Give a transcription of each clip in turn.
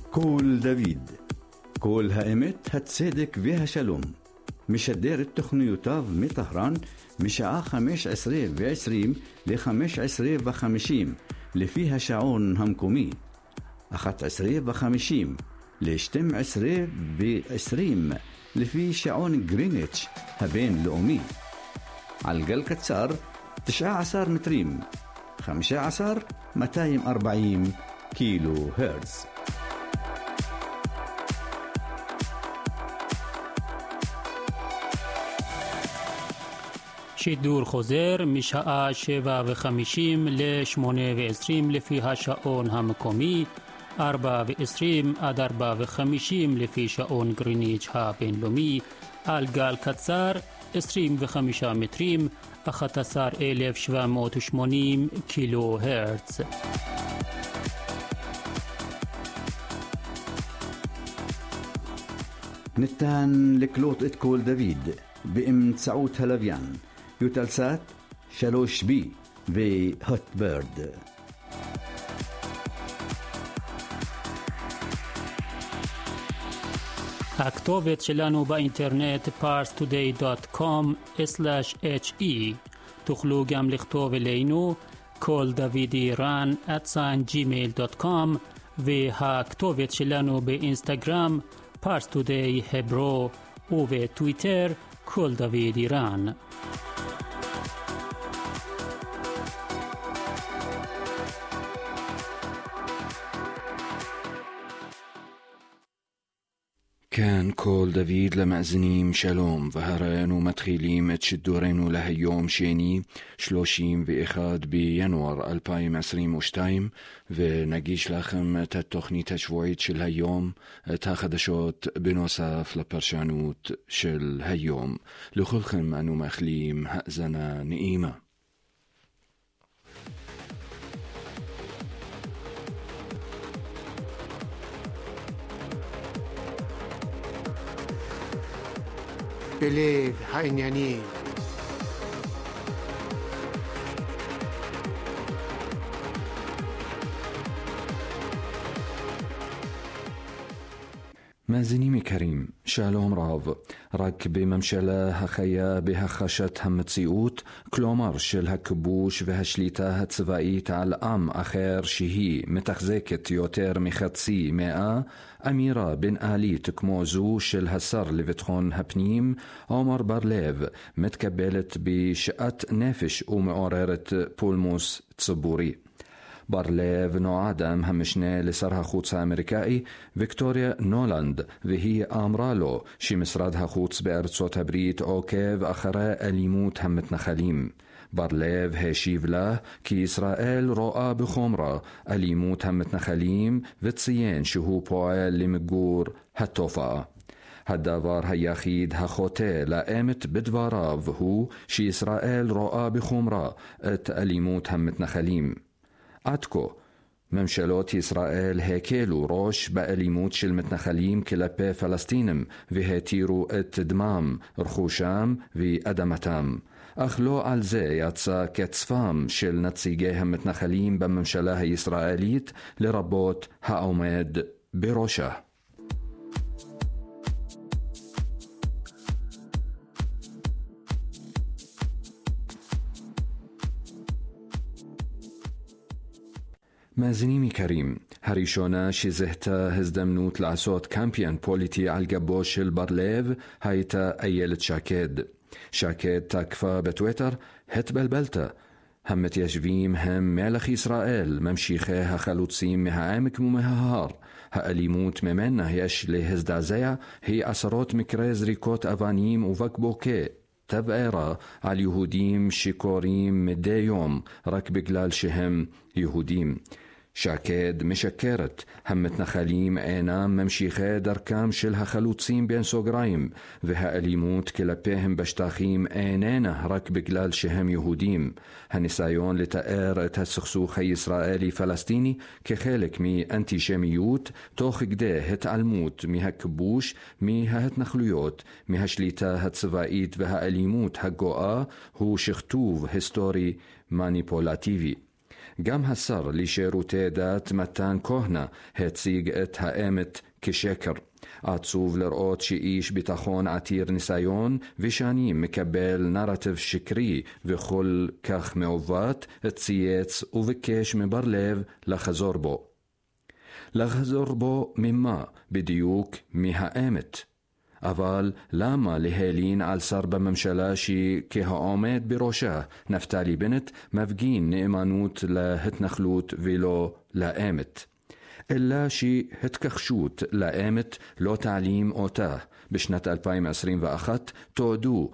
קול דוד, קול האמת, הצדק והשלום. משדר את תוכניותיו מטהרן משעה 15:20 ל-15:50 לפי השעון המקומי, 11:50 ל-12:20 לפי שעון גריניץ' הבינלאומי. על גל קצר 19 מטרים, 15,240 קילו הרץ. שידור חוזר משעה 7:50 ל-8:20 לפי השעון המקומי, 4:20 עד 4:50 לפי שעון גריניץ' הבינלאומי, על גל קצר 25 מטרים, 11,780 קילו הרץ. ניתן לקלוט את קול דוד באמצעות הלוויין, יוטלסאט 3B והוטברד. הכתובת שלנו באינטרנט parstoday.com/he. תוכלו גם לכתוב אלינו calldavidiran@gmail.com, והכתובת שלנו באינסטגרם parstoday hebro, ובטוויטר כל דוד איראן. كان كول دافيد لمأزنيم شالوم وهرانو متخيليم اتشدورينو لهيوم شيني 31 بينور 2022 ونجيش لكم تتخنيت شويت شل هيوم تاخدشوت بنوصف لبرشانوت شل هيوم لخلكم أنو مخليم هأزنا نئيمة. בלב העניינים. מאזינים יקרים, שלום רב. רק בממשלה החיה בהחשת המציאות, כלומר של הכיבוש והשליטה הצבאית על עם אחר שהיא מתחזקת יותר מחצי מאה, אמירה בן-עלית כמו זו של השר לביטחון הפנים עומר בר-לב מתקבלת בשאט נפש ומעוררת פולמוס ציבורי. בר-לב נועד עם המשנה לשר החוץ האמריקאי ויקטוריה נולנד, והיא אמרה לו שמשרד החוץ בארצות הברית עוקב אחרי אלימות המתנחלים. בר-לב השיב לה כי ישראל רואה בחומרה אלימות המתנחלים וציין שהוא פועל למיגור התופעה. הדבר היחיד החוטא לאמת בדבריו הוא שישראל רואה בחומרה את אלימות המתנחלים. עד כה, ממשלות ישראל הקלו ראש באלימות של מתנחלים כלפי פלסטינים והתירו את דמם, רכושם ואדמתם. אך לא על זה יצא קצפם של נציגי המתנחלים בממשלה הישראלית, לרבות העומד בראשה. מאזינים יקרים, הראשונה שזהתה הזדמנות לעשות קמפיין פוליטי על גבו של בר-לב הייתה איילת שקד. שקד תקפה בטוויטר, התבלבלת. המתיישבים הם מלך ישראל, ממשיכי החלוצים מהעמק ומההר. האלימות ממנה יש להזדעזע, היא עשרות מקרי זריקות אבנים ובקבוקי תבערה על יהודים שקוראים מדי יום רק בגלל שהם יהודים. שקד משקרת, המתנחלים אינם ממשיכי דרכם של החלוצים בין סוגריים, והאלימות כלפיהם בשטחים איננה רק בגלל שהם יהודים. הניסיון לתאר את הסכסוך הישראלי-פלסטיני כחלק מאנטישמיות, תוך כדי התעלמות מהכיבוש, מההתנחלויות, מהשליטה הצבאית והאלימות הגואה, הוא שכתוב היסטורי מניפולטיבי. גם השר לשירותי דת מתן כהנא הציג את האמת כשקר. עצוב לראות שאיש ביטחון עתיר ניסיון ושנים מקבל נרטיב שקרי וכל כך מעוות צייץ וביקש מבר לב לחזור בו. לחזור בו ממה? בדיוק מהאמת. אבל למה להלין על שר בממשלה שכהעומד בראשה נפתלי בנט מפגין נאמנות להתנחלות ולא לאמת? אלא שהתכחשות לאמת לא תעלים אותה. בשנת 2021 תועדו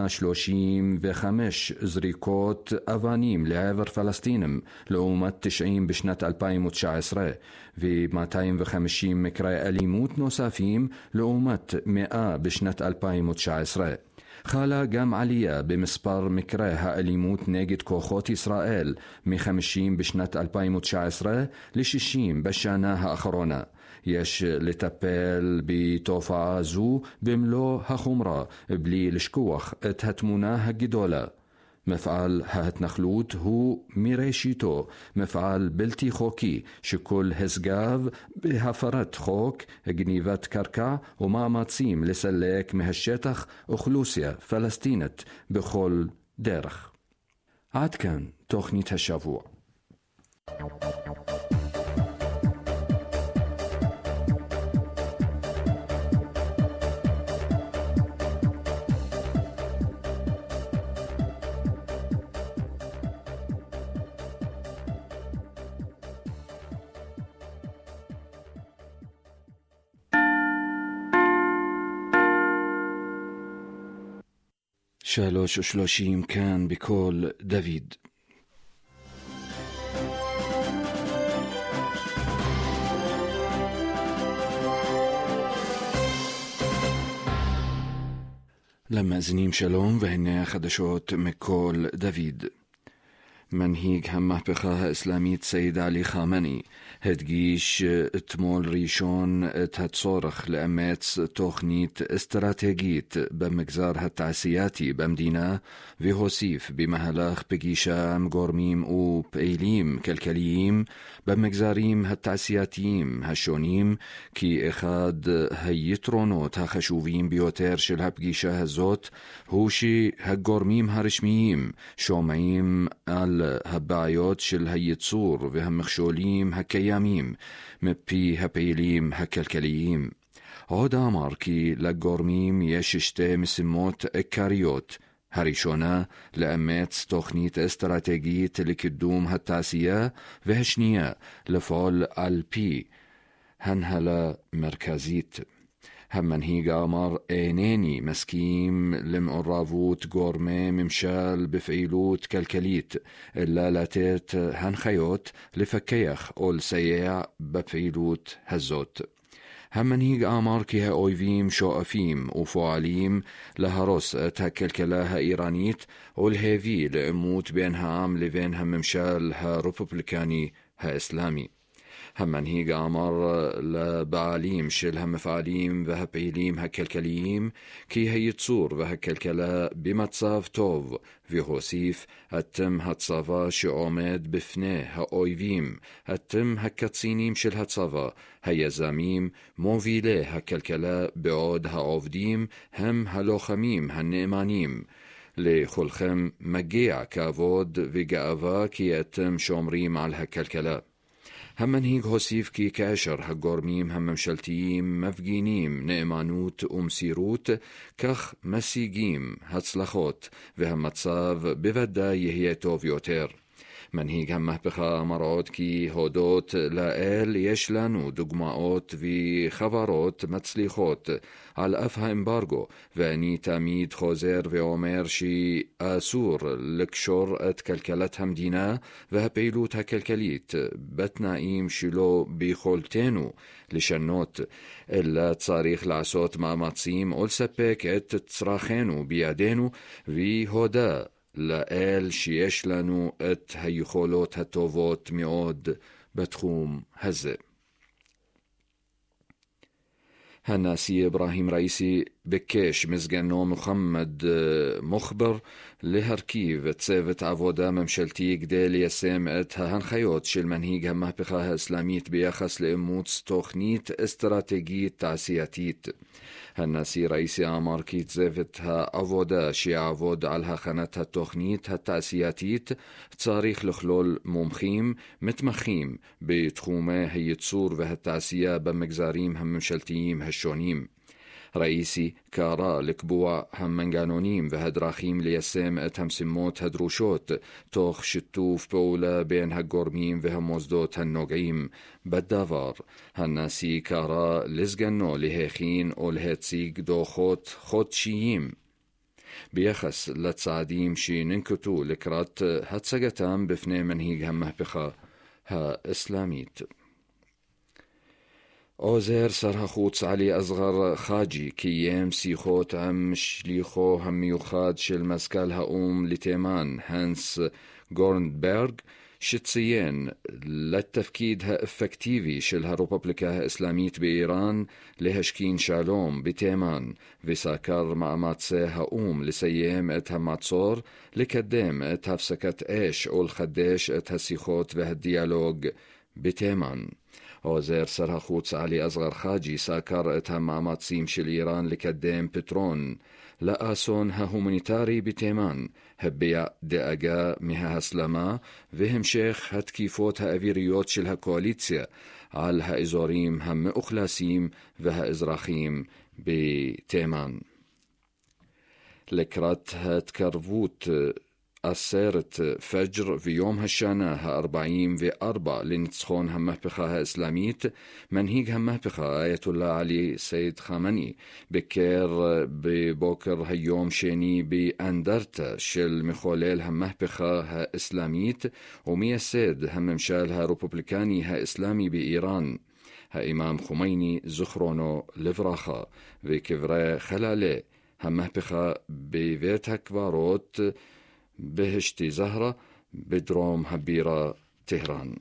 135 זריקות אבנים לעבר פלסטינים, לעומת 90 בשנת 2019, ו-250 מקרי אלימות נוספים לעומת 100 בשנת 2019. חלה גם עלייה במספר מקרי האלימות נגד כוחות ישראל מ-50 בשנת 2019 ל-60 בשנה האחרונה. יש לטפל בתופעה זו במלוא החומרה בלי לשכוח את התמונה הגדולה. מפעל ההתנחלות הוא מראשיתו מפעל בלתי חוקי שכל הסגב בהפרת חוק, גניבת קרקע ומאמצים לסלק מהשטח אוכלוסייה פלסטינית בכל דרך. עד כאן תוכנית השבוע. שלוש ושלושים כאן בקול דוד. למאזינים שלום, והנה החדשות מקול דוד. מנהיג המהפכה האסלאמית סייד עלי חמני הדגיש אתמול ראשון את הצורך לאמץ תוכנית אסטרטגית במגזר התעשייתי במדינה, והוסיף במהלך פגישה עם גורמים ופעילים כלכליים במגזרים התעשייתיים השונים כי אחד היתרונות החשובים ביותר של הפגישה הזאת הוא שהגורמים הרשמיים שומעים על הבעיות של הייצור והמכשולים הקיימים מפי הפעילים הכלכליים. עוד אמר כי לגורמים יש שתי משימות עיקריות. הראשונה, לאמץ תוכנית אסטרטגית לקידום התעשייה, והשנייה, לפעול על פי הנהלה מרכזית. המנהיג אמר, אינני מסכים למעורבות גורמי ממשל בפעילות כלכלית, אלא לתת הנחיות לפקח או לסייע בפעילות הזאת. המנהיג אמר כי האויבים שואפים ופועלים להרוס את הכלכלה האיראנית ולהביא לעימות בין העם לבין הממשל הרפובליקני האסלאמי. המנהיג אמר לבעלים של המפעלים והפעילים הכלכליים כי הייצור והכלכלה במצב טוב, והוסיף, אתם הצבא שעומד בפני האויבים, אתם הקצינים של הצבא, היזמים, מובילי הכלכלה, בעוד העובדים הם הלוחמים הנאמנים. לכולכם מגיע כבוד וגאווה כי אתם שומרים על הכלכלה. המנהיג הוסיף כי כאשר הגורמים הממשלתיים מפגינים נאמנות ומסירות, כך משיגים הצלחות, והמצב בוודאי יהיה טוב יותר. מנהיג המהפכה אמר עוד כי הודות לאל יש לנו דוגמאות וחברות מצליחות על אף האמברגו, ואני תמיד חוזר ואומר שאסור לקשור את כלכלת המדינה והפעילות הכלכלית בתנאים שלא ביכולתנו לשנות, אלא צריך לעשות מאמצים ולספק את צרכינו בידינו, והודה לאל שיש לנו את היכולות הטובות מאוד בתחום הזה. הנשיא אברהים ראיסי ביקש מסגנו מוחמד מוחבר להרכיב צוות עבודה ממשלתי כדי ליישם את ההנחיות של מנהיג המהפכה האסלאמית ביחס לאימוץ תוכנית אסטרטגית תעשייתית. הנשיא ראיסי אמר כי צוות העבודה שיעבוד על הכנת התוכנית התעשייתית צריך לכלול מומחים מתמחים בתחומי הייצור והתעשייה במגזרים הממשלתיים השונים. ראיסי קרא לקבוע המנגנונים והדרכים ליישם את המשימות הדרושות תוך שיתוף פעולה בין הגורמים והמוסדות הנוגעים בדבר. הנשיא קרא לסגנו להכין או להציג דוחות חודשיים ביחס לצעדים שננקטו לקראת הצגתם בפני מנהיג המהפכה האסלאמית. עוזר שר החוץ עלי אסגר חאג'י קיים שיחות עם שליחו המיוחד של מזכ"ל האו"ם לתימן, הנס גורנברג, שציין לתפקיד האפקטיבי של הרפובליקה האסלאמית באיראן להשכין שלום בתימן, וסקר מאמצי האו"ם לסיים את המצור, לקדם את הפסקת אש ולחדש את השיחות והדיאלוג בתימן. עוזר שר החוץ עלי אסגר חאג'י סקר את המאמצים של איראן לקדם פתרון לאסון ההומניטרי בתימן, הביע דאגה מההסלמה והמשך התקיפות האוויריות של הקואליציה על האזורים המאוכלסים והאזרחים בתימן. לקראת התקרבות עצרת פג'ר ויום השנה ה-44 לניצחון המהפכה האסלאמית, מנהיג המהפכה אייתוללה עלי סייד חמני ביקר בבוקר היום שני באנדרטה של מחולל המהפכה האסלאמית ומייסד הממשל הרפובליקני האסלאמי באיראן, האימאם חומייני זכרונו לברכה, וקברי חללי המהפכה בבית הקברות בהשתי זהרה בדרום הבירה טהרן.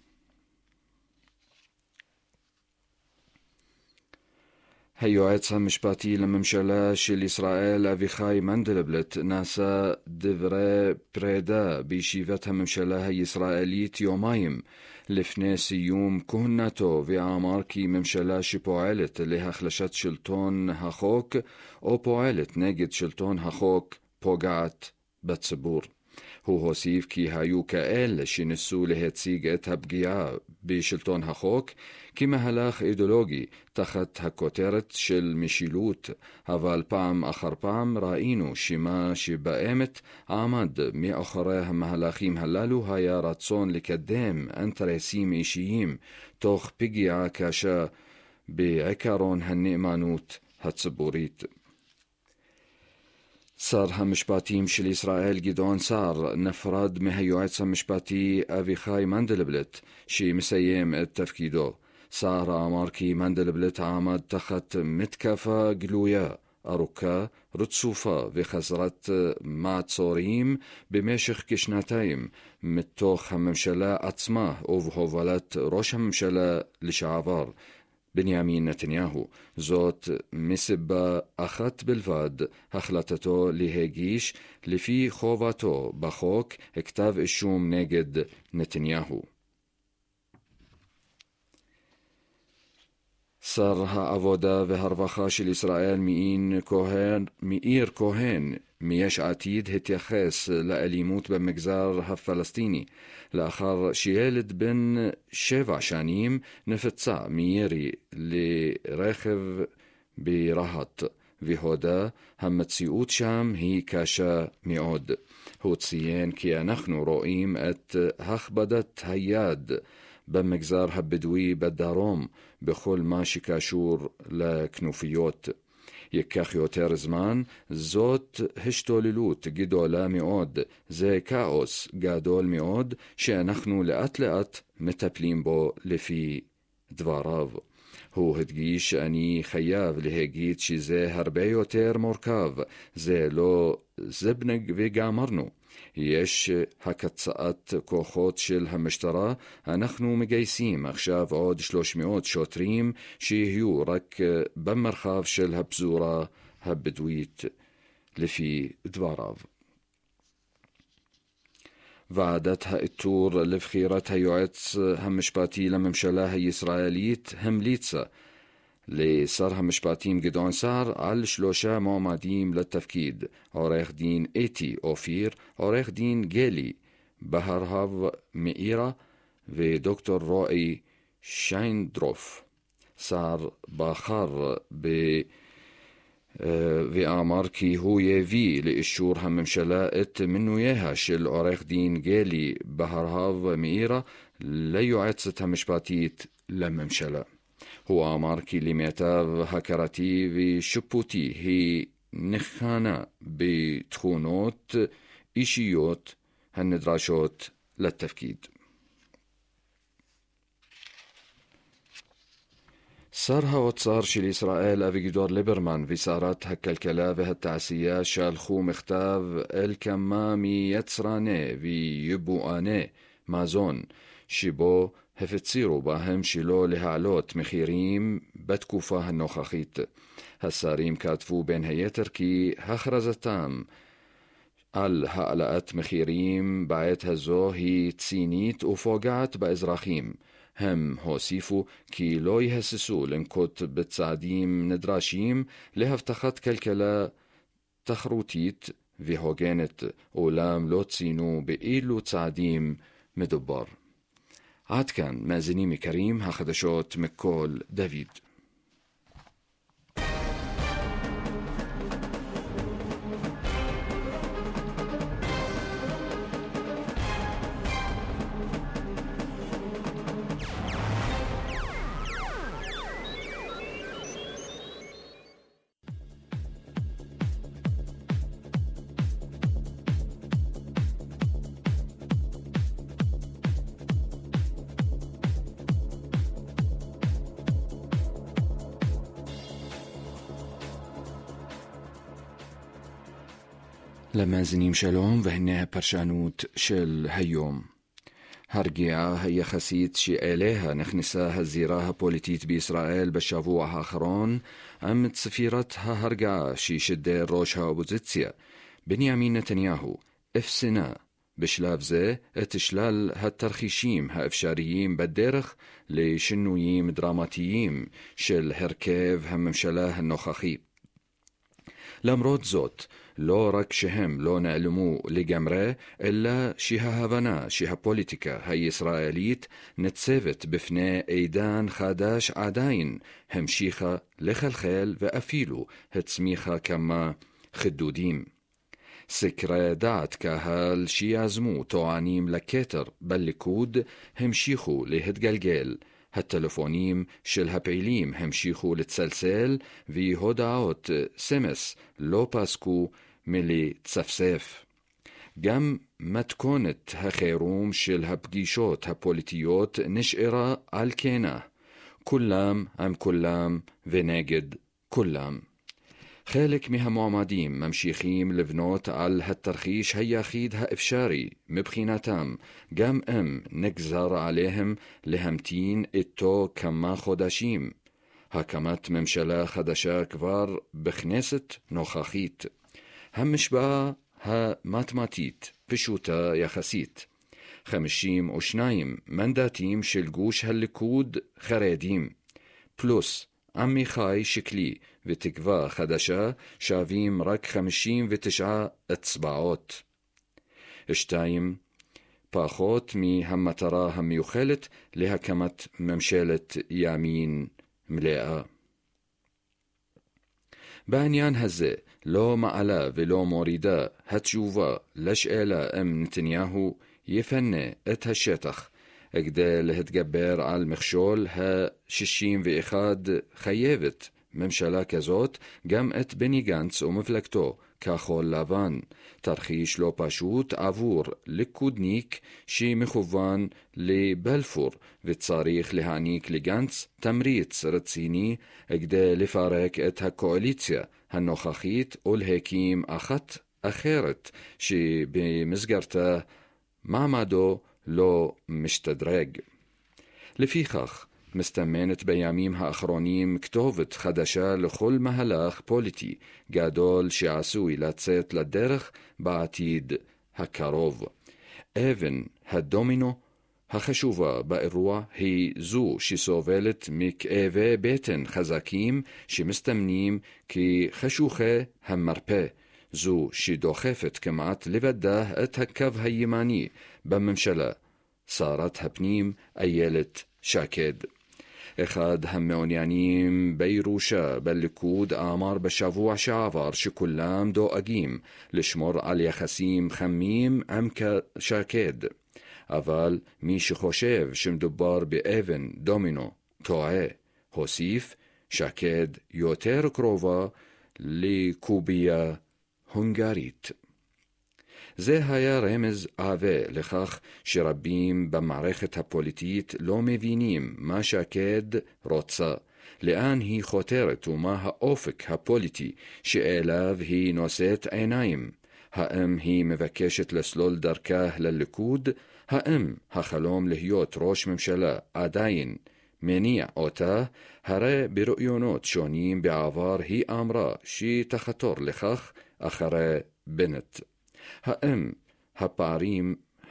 היועץ המשפטי לממשלה של ישראל אביחי מנדלבליט נשא דברי פרידה בישיבת הממשלה הישראלית יומיים לפני סיום כהונתו, ואמר כי ממשלה שפועלת להחלשת שלטון החוק או פועלת נגד שלטון החוק פוגעת בציבור. הוא הוסיף כי היו כאלה שניסו להציג את הפגיעה בשלטון החוק כמהלך אידיאולוגי תחת הכותרת של משילות, אבל פעם אחר פעם ראינו שמה שבאמת עמד מאחורי המהלכים הללו היה רצון לקדם אינטרסים אישיים תוך פגיעה קשה בעקרון הנאמנות הציבורית. שר המשפטים של ישראל גדעון סער נפרד מהיועץ המשפטי אביחי מנדלבליט שמסיים את תפקידו. סער אמר כי מנדלבליט עמד תחת מתקפה גלויה, ארוכה, רצופה וחסרת מעצורים במשך כשנתיים מתוך הממשלה עצמה ובהובלת ראש הממשלה לשעבר בנימין נתניהו, זאת מסיבה אחת בלבד, החלטתו להגיש לפי חובתו בחוק כתב אישום נגד נתניהו. שר העבודה והרווחה של ישראל מאיר כהן מיש עתיד התייחס לאלימות במגזר הפלסטיני לאחר שילד בן 7 שנים נפצע מירי לרכב ברהט, והודה המציאות שם היא קשה מאוד. הוא ציין כי אנחנו רואים את הכבדת היד במגזר הבדואי בדרום בכל מה שקשור לכנופיות. ייקח יותר זמן, זאת השתוללות גדולה מאוד, זה כאוס גדול מאוד שאנחנו לאט לאט מטפלים בו לפי דבריו. הוא הדגיש שאני חייב להגיד שזה הרבה יותר מורכב, זה לא זבנג וגמרנו. יש הקצאת כוחות של המשטרה, אנחנו מגייסים עכשיו עוד 300 שוטרים שיהיו רק במרחב של הפזורה הבדואית לפי דבריו. ועדת האיתור לבחירת היועץ המשפטי לממשלה הישראלית המליצה לשר המשפטים גדעון סער על 3 מועמדים לתפקיד: עורך דין אתי אופיר, עורך דין גלי בהרהב מאירה ודוקטור רועי שיינדרוף. סער בחר ואמר כי הוא יביא לאישור הממשלה את מינוייה של עורך דין גלי בהרהב מאירה ליועצת המשפטית לממשלה. הוא אמר כי למיטב הכרתי ושיפוטי היא נחנה בתכונות אישיות הנדרשות לתפקיד. שר האוצר של ישראל אביגדור ליברמן ושרת הכלכלה והתעשייה שלחו מכתב אל כמה מיצרני ויבואני מזון שבו הפצירו בהם שלא להעלות מחירים בתקופה הנוכחית. השרים כתבו בין היתר כי הכרזתם על העלאת מחירים בעת הזו היא צינית ופוגעת באזרחים. הם הוסיפו כי לא יהססו לנקוט בצעדים נדרשים להבטחת כלכלה תחרותית והוגנת, אולם לא ציינו באילו צעדים מדובר. עד כאן מאזינים יקרים, החדשות מכל דוד. למאזינים שלום, והנה הפרשנות של היום. הרגיעה היחסית שאליה נכנסה הזירה הפוליטית בישראל בשבוע האחרון, עם צפירת ההרגעה ששידר ראש האופוזיציה בנימין נתניהו, אפסנה בשלב זה את שלל התרחישים האפשריים בדרך לשינויים דרמטיים של הרכב הממשלה הנוכחי. למרות זאת, לא רק שהם לא נעלמו לגמרי, אלא שההבנה שהפוליטיקה הישראלית ניצבת בפני עידן חדש עדיין המשיכה לחלחל ואפילו הצמיחה כמה חידודים. סקרי דעת קהל שיזמו טוענים לכתר בליכוד המשיכו להתגלגל. הטלפונים של הפעילים המשיכו לצלצל והודעות סמס לא פסקו מלצפצף. גם מתכונת החירום של הפגישות הפוליטיות נשארה על כנה, כולם עם כולם ונגד כולם. חלק מהמועמדים ממשיכים לבנות על התרחיש היחיד האפשרי מבחינתם, גם אם נגזר עליהם להמתין איתו כמה חודשים. הקמת ממשלה חדשה כבר בכנסת נוכחית. המשוואה המתמטית פשוטה יחסית. 52 מנדטים של גוש הליכוד חרדים, פלוס עמיחי שקלי ותקווה חדשה שווים רק 59 אצבעות. 2. פחות מהמטרה המיוחלת להקמת ממשלת ימין מלאה. בעניין הזה לא מעלה ולא מורידה התשובה לשאלה אם נתניהו יפנה את השטח כדי להתגבר על מכשול ה-61. חייבת ממשלה כזאת גם את בני גנץ ומפלגתו כחול לבן, תרחיש לא פשוט עבור ליכודניק שמכוון לבלפור, וצריך להעניק לגנץ תמריץ רציני כדי לפרק את הקואליציה הנוכחית ולהקים אחת אחרת שבמסגרתה מעמדו לא משתדרג. לפיכך, מסתמנת בימים האחרונים כתובת חדשה לכל מהלך פוליטי גדול שעשוי לצאת לדרך בעתיד הקרוב. אבן הדומינו החשובה באירוע היא זו שסובלת מכאבי בטן חזקים שמסתמנים כחשוכי המרפא, זו שדוחפת כמעט לבדה את הקו הימני בממשלה, שרת הפנים איילת שקד. אחד המעוניינים בירושה בליכוד אמר בשבוע שעבר שכולם דואגים לשמור על יחסים חמים עם שקד, אבל מי שחושב שמדובר באבן דומינו טועה. הוסיף, שקד יותר קרובה לקוביה הונגרית. זה היה רמז עבה לכך שרבים במערכת הפוליטית לא מבינים מה שקד רוצה, לאן היא חותרת ומה האופק הפוליטי שאליו היא נושאת עיניים. האם היא מבקשת לסלול דרכה לליכוד? האם החלום להיות ראש ממשלה עדיין מניע אותה? הרי בראיונות שונים בעבר היא אמרה שתחתור לכך אחרי בנט. האם הפערים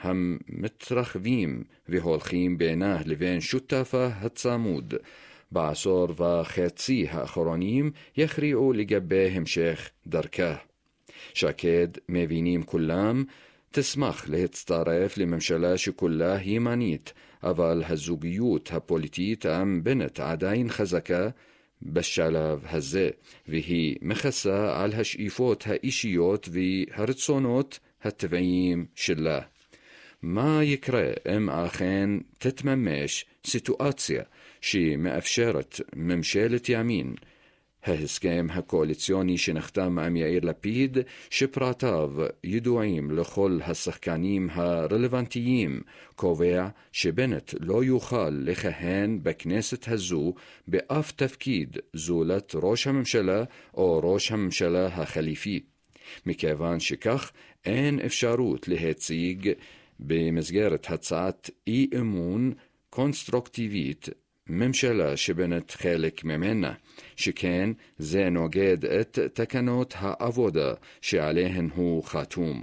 המתרחבים והולכים בינה לבין שותפה הצמוד בעשור וחצי האחרונים יכריעו לגבי המשך דרכה? שקד, מבינים כולם, תשמח להצטרף לממשלה שכולה ימנית, אבל הזוגיות הפוליטית עם בנט עדיין חזקה בשלב הזה, והיא מכסה על השאיפות האישיות והרצונות הטבעיים שלה. מה יקרה אם אכן תתממש סיטואציה שמאפשרת ממשלת ימין? ההסכם הקואליציוני שנחתם עם יאיר לפיד, שפרטיו ידועים לכל השחקנים הרלוונטיים, קובע שבנט לא יוכל לכהן בכנסת הזו באף תפקיד זולת ראש הממשלה או ראש הממשלה החליפי. מכיוון שכך אין אפשרות להציג במסגרת הצעת אי אמון קונסטרוקטיבית ממשלה שבנט חלק ממנה, שכן זה נוגד את תקנות העבודה שעליהן הוא חתום.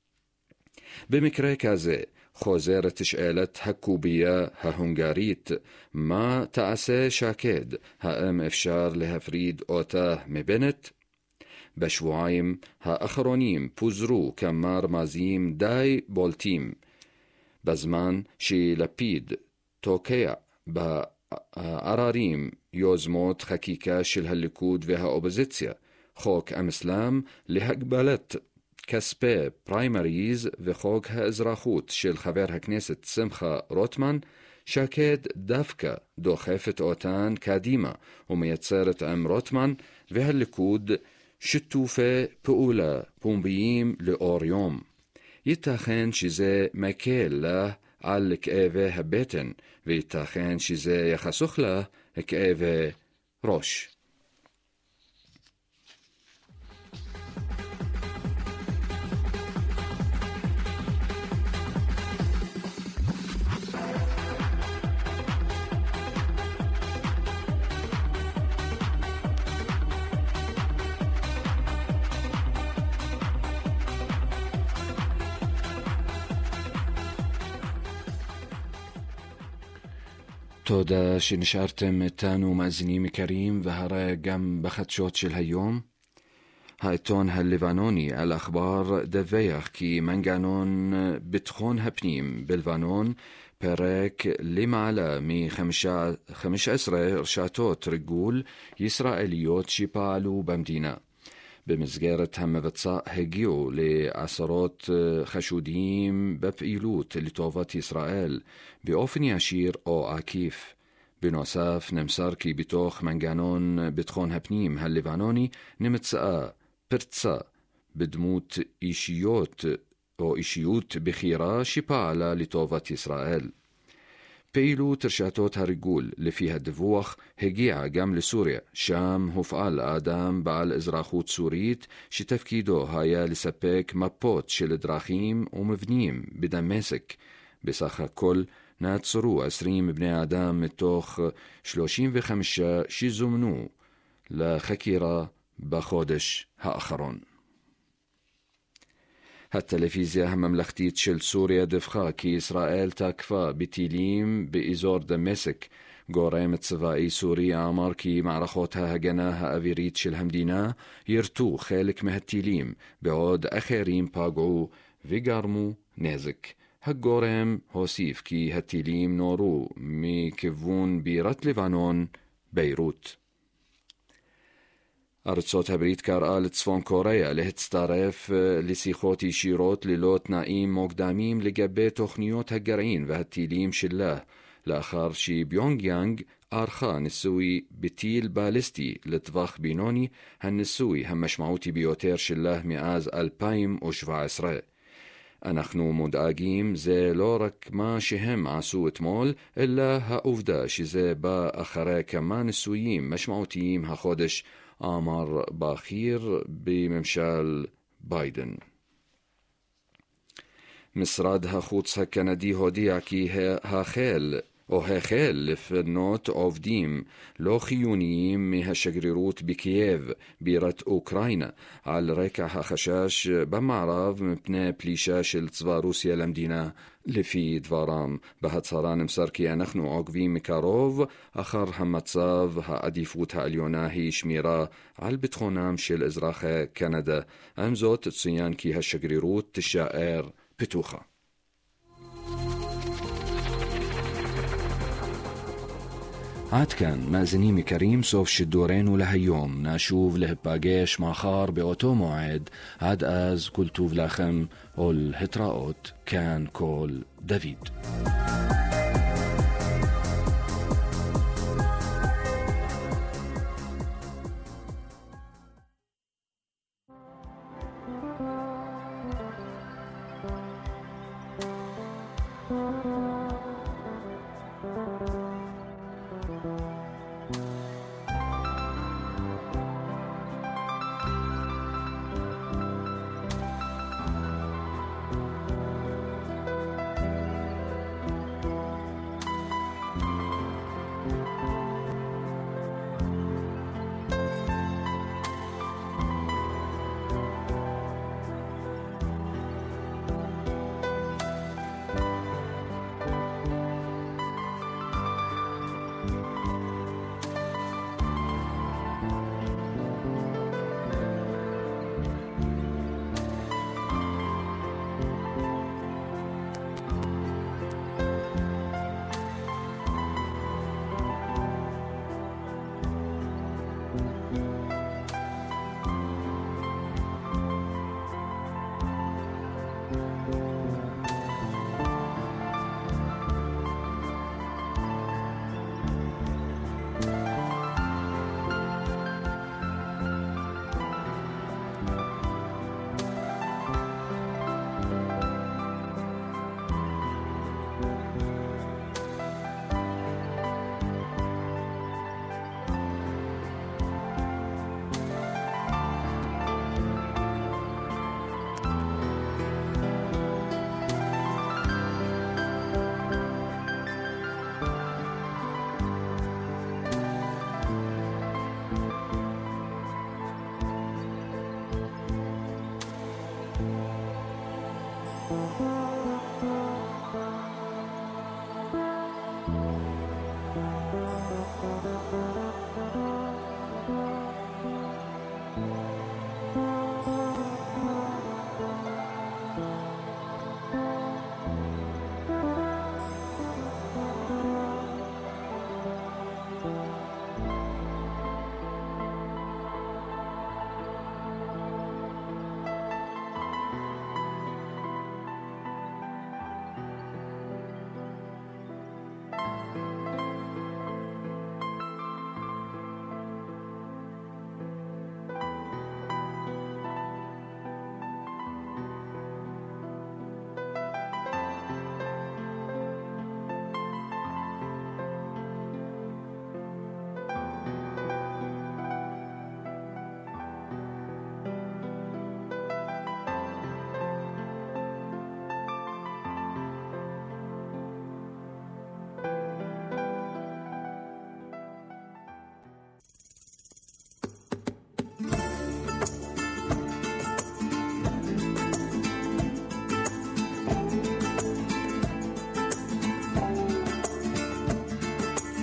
במקרה כזה חוזרת שאלת הקוביה ההונגרית, מה תעשה שקד? האם אפשר להפריד אותה מבנט? בשבועיים האחרונים פוזרו כמה רמזים די בולטים. בזמן שלפיד תוקע בעררים יוזמות חקיקה של הליכוד והאופוזיציה, חוק המסלם להגבלת כספי פריימריז וחוק האזרחות של חבר הכנסת שמחה רוטמן, שקד דווקא דוחפת אותן קדימה ומייצרת עם רוטמן והליכוד שיתופי פעולה פומביים לאור יום. ייתכן שזה מקל לה על כאבי הבטן, וייתכן שזה יחסוך לה כאבי ראש. תודה שנשארתם איתנו מאזינים יקרים, והרי גם בחדשות של היום. העיתון הלבנוני אל-אחבר דווח כי מנגנון ביטחון הפנים בלבנון פרק למעלה מ-15 רשתות ריגול ישראליות שפעלו במדינה. במסגרת המבצע הגיעו לעשרות חשודים בפעילות לטובת ישראל באופן ישיר או עקיף. בנוסף נמסר כי בתוך מנגנון ביטחון הפנים הלבנוני נמצאה פרצה בדמות אישיות בכירה שפעלה לטובת ישראל. פעילות רשתות הריגול לפי הדיווח הגיעה גם לסוריה, שם הופעל האדם בעל אזרחות סורית שתפקידו היה לספק מפות של דרכים ומבנים בדמשק. בסך הכל נעצרו 20 בני אדם מתוך 35 שזומנו לחקירה בחודש האחרון. הטלוויזיה הממלכתית של סוריה דיווחה כי ישראל תקפה בטילים באזור דמשק. גורם צבאי סורי אמר כי מערכות ההגנה האווירית של המדינה ירתו חלק מהטילים, בעוד אחרים פגעו וגרמו נזק. הגורם הוסיף כי הטילים נורו מכיוון בירת לבנון, ביירות. ארצות הברית קראה לצפון קוריאה להצטרף לשיחות ישירות ללא תנאים מוקדמים לגבי תוכניות הגרעין והטילים שלה, לאחר שביונגיאנג ערכה ניסוי בטיל בליסטי לטווח בינוני, הניסוי המשמעותי ביותר שלה מאז 2017. אנחנו מודאגים, זה לא רק מה שהם עשו אתמול, אלא העובדה שזה בא אחרי כמה ניסויים משמעותיים החודש, אמר בכיר בממשל ביידן. משרד החוץ הקנדי הודיע כי החל לפנות עובדים לא חיוניים מהשגרירות בקייב, בירת אוקראינה, על רקע החשש במערב מפני פלישה של צבא רוסיה למדינה. לפי דברם בהצהרה נמסר כי אנחנו עוקבים מקרוב אחר המצב, העדיפות העליונה היא שמירה על ביטחונם של אזרחי קנדה. עם זאת צוין כי השגרירות תישאר פתוחה. עד כאן מאזינים יקרים, סוף שידורנו להיום. נשוב להיפגש מחר באותו מועד. עד אז כל טוב לכם ולהתראות. כאן כל דוד.